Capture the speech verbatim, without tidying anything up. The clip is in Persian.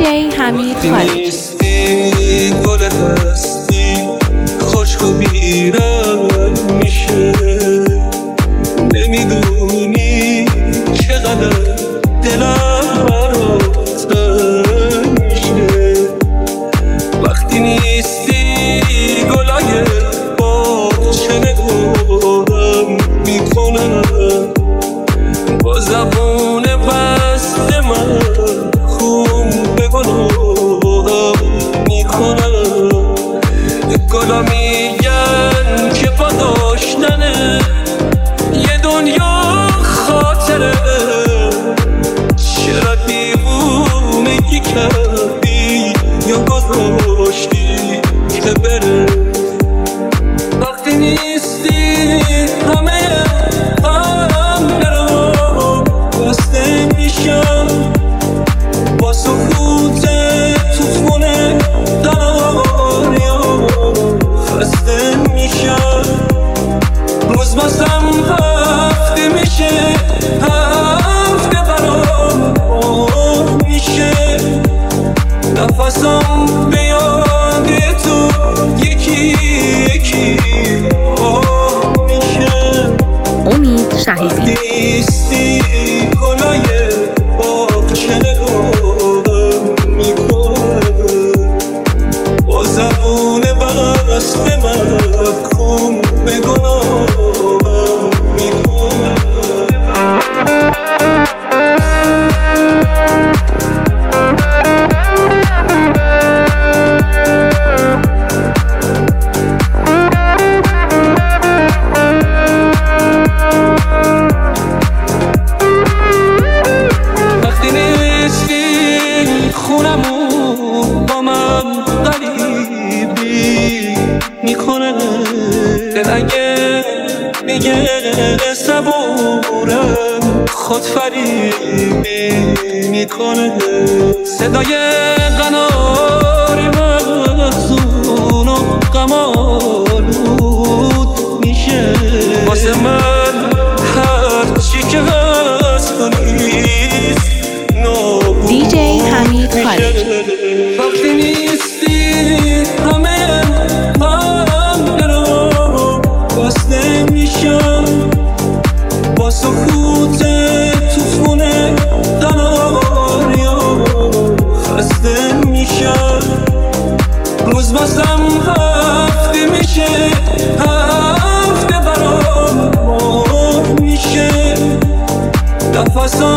دیجی حمید خالقی. گل هستی خشک و بیرنگ میشه، نمیدونی چقدر دلم برات تنگ میشه. وقتی نیستی گلای باغچه نگاهم میکنم، با زبون بست من خون به گناهم میکنم. گلا میگن که با داشتنه یه دنیا خاطره، چرا دیوونگی کردی یا گذاشتی که بره. وقتی نیستی همه هم برام بسته میشم، با سکوت تو خونه دنیا خسته میشم. روز بازم هفته میشه، هفته برام آه میشه، نفسم به یاد تو یکی یکی آه میشه. امید شهیدی. نیستی گلای باغچه نگاهم میکنه، با زبون بسته محکوم به گناهم میکنه. وقتی نیستی خونمون با من غریبی میکنه، دل اگه میگه صبورم خود فریبی میکنه. صدای قناری مخزون و قمالود میشه، واسه من هرچی که هست و نیست نابود دیجی حمید خالقی. وقتی نیستی همه هم برام بسته میشم، با سکوت تو خونه دنیا خسته میشم. روز بازم هفته میشه، هفته برام ماه میشه، نفسم